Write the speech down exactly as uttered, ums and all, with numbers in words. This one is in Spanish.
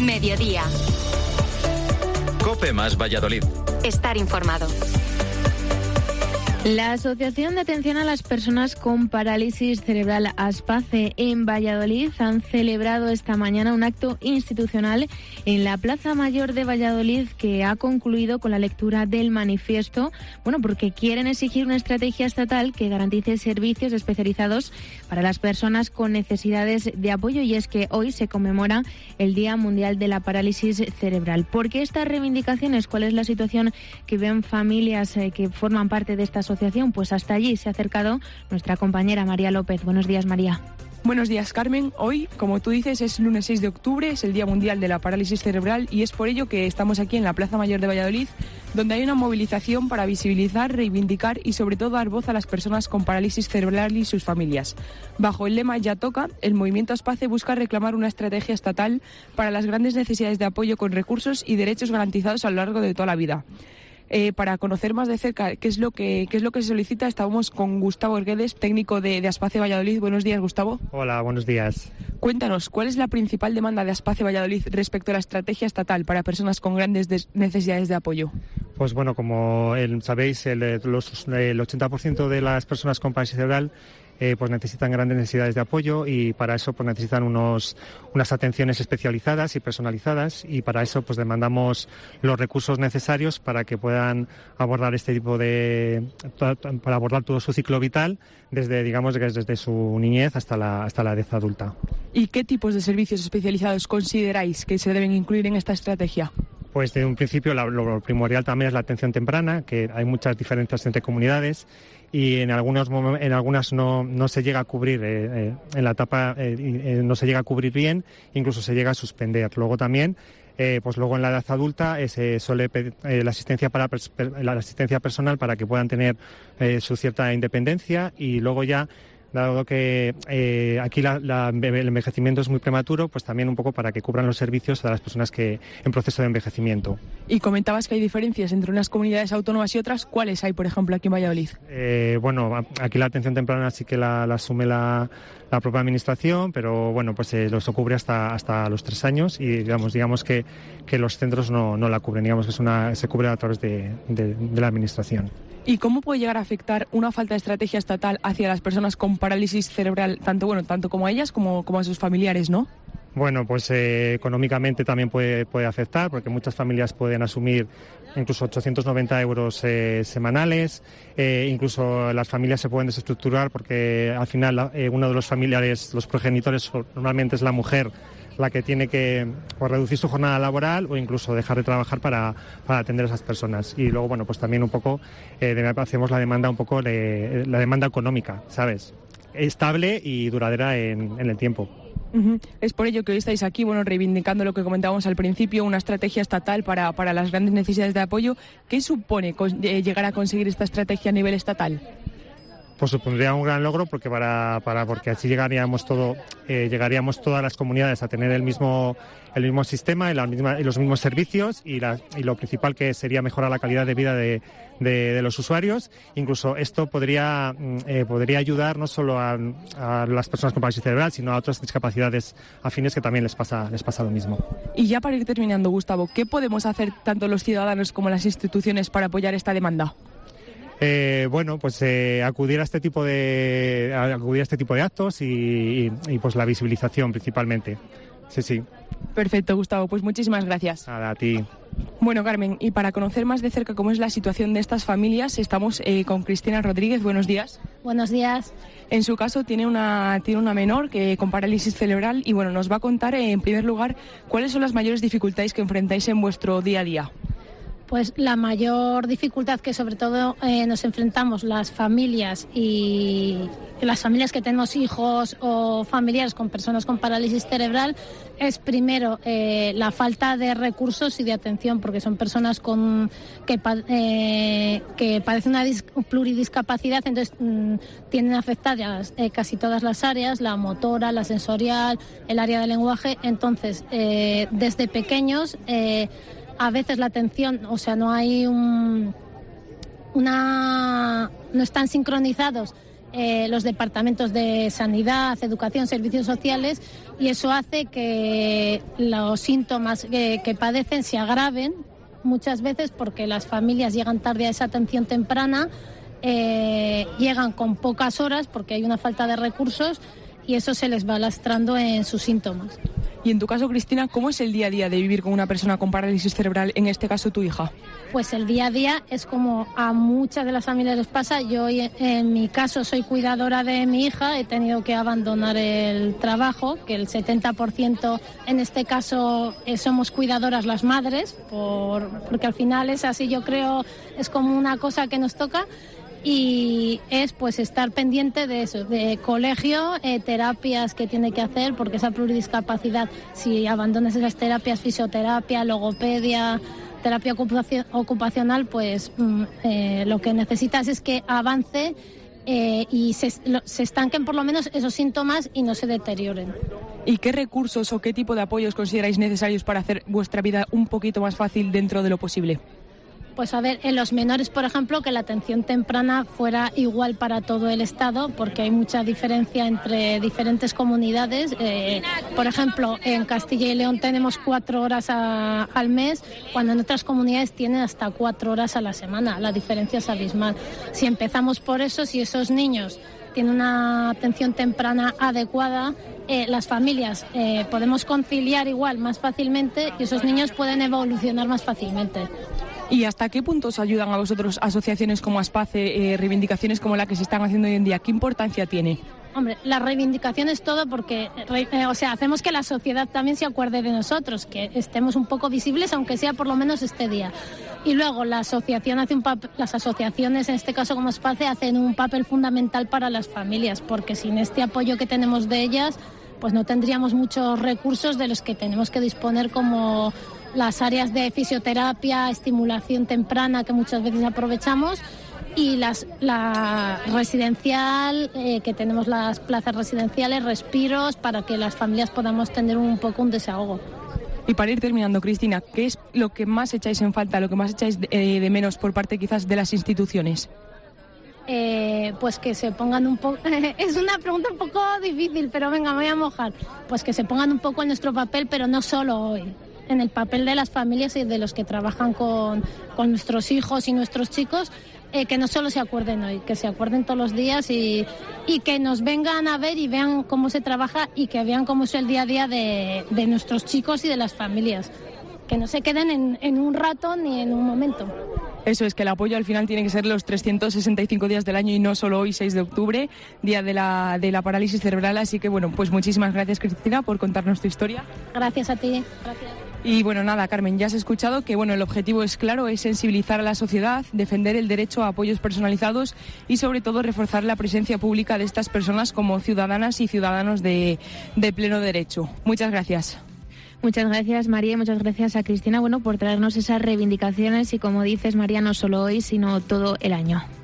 Mediodía. COPE más Valladolid. Estar informado. La Asociación de Atención a las Personas con Parálisis Cerebral ASPACE en Valladolid han celebrado esta mañana un acto institucional en la Plaza Mayor de Valladolid que ha concluido con la lectura del manifiesto, bueno, porque quieren exigir una estrategia estatal que garantice servicios especializados para las personas con necesidades de apoyo, y es que hoy se conmemora el Día Mundial de la Parálisis Cerebral. ¿Por qué estas reivindicaciones? ¿Cuál es la situación que ven familias eh, que forman parte de esta asociación? Pues hasta allí se ha acercado nuestra compañera María López. Buenos días, María. Buenos días, Carmen. Hoy, como tú dices, es lunes seis de octubre, es el Día Mundial de la Parálisis Cerebral, y es por ello que estamos aquí en la Plaza Mayor de Valladolid, donde hay una movilización para visibilizar, reivindicar y sobre todo dar voz a las personas con parálisis cerebral y sus familias. Bajo el lema Ya Toca, el movimiento ASPACE busca reclamar una estrategia estatal para las grandes necesidades de apoyo con recursos y derechos garantizados a lo largo de toda la vida. Eh, para conocer más de cerca qué es lo que qué es lo que se solicita, estábamos con Gustavo Erguedes, técnico de, de ASPACE Valladolid. Buenos días, Gustavo. Hola, buenos días. Cuéntanos, ¿cuál es la principal demanda de ASPACE Valladolid respecto a la estrategia estatal para personas con grandes necesidades de apoyo? Pues bueno, como el, sabéis, el, los, el ochenta por ciento de las personas con parálisis cerebral Eh, pues necesitan grandes necesidades de apoyo, y para eso pues necesitan unos, unas atenciones especializadas y personalizadas, y para eso pues demandamos los recursos necesarios para que puedan abordar este tipo de para abordar todo su ciclo vital desde digamos desde su niñez hasta la hasta la edad adulta. ¿Y qué tipos de servicios especializados consideráis que se deben incluir en esta estrategia? Pues de un principio lo, lo primordial también es la atención temprana, que hay muchas diferencias entre comunidades y en algunos en algunas no no se llega a cubrir eh, eh, en la etapa eh, eh, no se llega a cubrir bien, incluso se llega a suspender. Luego también eh, pues luego en la edad adulta eh, se suele pedir eh, la asistencia para la asistencia personal para que puedan tener eh, su cierta independencia, y luego ya, dado que eh, aquí la, la, el envejecimiento es muy prematuro, pues también un poco para que cubran los servicios a las personas que en proceso de envejecimiento. Y comentabas que hay diferencias entre unas comunidades autónomas y otras. ¿Cuáles hay, por ejemplo, aquí en Valladolid? Eh, bueno, aquí la atención temprana sí que la, la asume la, la propia administración, pero bueno, pues eh, los cubre hasta hasta los tres años, y digamos digamos que, que los centros no, no la cubren, digamos que es una se cubre a través de, de, de la administración. ¿Y cómo puede llegar a afectar una falta de estrategia estatal hacia las personas con parálisis cerebral, tanto bueno tanto como a ellas como, como a sus familiares, ¿no? Bueno, pues eh, económicamente también puede, puede afectar, porque muchas familias pueden asumir incluso ochocientos noventa euros eh, semanales, eh, incluso las familias se pueden desestructurar porque al final eh, uno de los familiares, los progenitores, normalmente es la mujer la que tiene que pues, reducir su jornada laboral o incluso dejar de trabajar para, para atender a esas personas. Y luego, bueno, pues también un poco eh, hacemos la demanda un poco de, la demanda económica, ¿sabes? Estable y duradera en, en el tiempo. Uh-huh. Es por ello que hoy estáis aquí, bueno, reivindicando lo que comentábamos al principio, una estrategia estatal para, para las grandes necesidades de apoyo. ¿Qué supone con, eh, llegar a conseguir esta estrategia a nivel estatal? Pues supondría un gran logro, porque para, para porque así llegaríamos todo eh, llegaríamos todas las comunidades a tener el mismo el mismo sistema y, la misma, y los mismos servicios, y, la, y lo principal que sería mejorar la calidad de vida de, de, de los usuarios. Incluso esto podría eh, podría ayudar no solo a, a las personas con parálisis cerebral, sino a otras discapacidades afines que también les pasa les pasa lo mismo. Y ya para ir terminando, Gustavo, ¿qué podemos hacer tanto los ciudadanos como las instituciones para apoyar esta demanda? Eh, bueno, pues eh, acudir a este tipo de acudir a este tipo de actos y, y, y pues la visibilización principalmente. Sí, sí. Perfecto, Gustavo. Pues muchísimas gracias. Nada, a ti. Bueno, Carmen, y para conocer más de cerca cómo es la situación de estas familias, estamos eh, con Cristina Rodríguez. Buenos días. Buenos días. En su caso tiene una tiene una menor que con parálisis cerebral y bueno, nos va a contar eh, en primer lugar cuáles son las mayores dificultades que enfrentáis en vuestro día a día. Pues la mayor dificultad que sobre todo eh, nos enfrentamos las familias y las familias que tenemos hijos o familiares con personas con parálisis cerebral es primero eh, la falta de recursos y de atención, porque son personas con que, eh, que padecen una dis, pluridiscapacidad, entonces mmm, tienen afectadas eh, casi todas las áreas, la motora, la sensorial, el área del lenguaje. Entonces eh, desde pequeños eh, a veces la atención, o sea, no hay un, una, no están sincronizados eh, los departamentos de sanidad, educación, servicios sociales, y eso hace que los síntomas que, que padecen se agraven muchas veces porque las familias llegan tarde a esa atención temprana, eh, llegan con pocas horas porque hay una falta de recursos y eso se les va lastrando en sus síntomas. Y en tu caso, Cristina, ¿cómo es el día a día de vivir con una persona con parálisis cerebral, en este caso tu hija? Pues el día a día es como a muchas de las familias les pasa. Yo en mi caso soy cuidadora de mi hija, he tenido que abandonar el trabajo, que el setenta por ciento en este caso somos cuidadoras las madres, por, porque al final es así, yo creo, es como una cosa que nos toca. Y es pues estar pendiente de eso, de colegio, eh, terapias que tiene que hacer, porque esa pluridiscapacidad, si abandonas esas terapias, fisioterapia, logopedia, terapia ocupacional, pues mm, eh, lo que necesitas es que avance eh, y se, lo, se estanquen por lo menos esos síntomas y no se deterioren. ¿Y qué recursos o qué tipo de apoyos consideráis necesarios para hacer vuestra vida un poquito más fácil dentro de lo posible? Pues a ver, en los menores, por ejemplo, que la atención temprana fuera igual para todo el Estado, porque hay mucha diferencia entre diferentes comunidades. Eh, por ejemplo, en Castilla y León tenemos cuatro horas a, al mes, cuando en otras comunidades tienen hasta cuatro horas a la semana. La diferencia es abismal. Si empezamos por eso, si esos niños tienen una atención temprana adecuada, eh, las familias eh, podemos conciliar igual más fácilmente y esos niños pueden evolucionar más fácilmente. ¿Y hasta qué punto os ayudan a vosotros asociaciones como ASPACE, eh, reivindicaciones como la que se están haciendo hoy en día? ¿Qué importancia tiene? Hombre, la reivindicación es todo porque, eh, o sea, hacemos que la sociedad también se acuerde de nosotros, que estemos un poco visibles, aunque sea por lo menos este día. Y luego la asociación hace un papel, las asociaciones, en este caso como ASPACE, hacen un papel fundamental para las familias, porque sin este apoyo que tenemos de ellas, pues no tendríamos muchos recursos de los que tenemos que disponer, como las áreas de fisioterapia, estimulación temprana, que muchas veces aprovechamos, y las, la residencial, eh, que tenemos las plazas residenciales, respiros, para que las familias podamos tener un poco un desahogo. Y para ir terminando, Cristina, ¿qué es lo que más echáis en falta, lo que más echáis de, eh, de menos por parte quizás de las instituciones? Eh, pues que se pongan un poco... es una pregunta un poco difícil, pero venga, me voy a mojar. Pues que se pongan un poco en nuestro papel, pero no solo hoy. En el papel de las familias y de los que trabajan con, con nuestros hijos y nuestros chicos, eh, que no solo se acuerden hoy, que se acuerden todos los días y, y que nos vengan a ver y vean cómo se trabaja y que vean cómo es el día a día de, de nuestros chicos y de las familias. Que no se queden en, en un rato ni en un momento. Eso es, que el apoyo al final tiene que ser los trescientos sesenta y cinco días del año y no solo hoy, seis de octubre, día de la, de la parálisis cerebral. Así que bueno, pues muchísimas gracias, Cristina, por contarnos tu historia. Gracias a ti. Gracias. Y bueno, nada, Carmen, ya has escuchado que bueno, el objetivo es claro, es sensibilizar a la sociedad, defender el derecho a apoyos personalizados y sobre todo reforzar la presencia pública de estas personas como ciudadanas y ciudadanos de, de pleno derecho. Muchas gracias. Muchas gracias, María, y muchas gracias a Cristina, bueno, por traernos esas reivindicaciones y, como dices, María, no solo hoy, sino todo el año.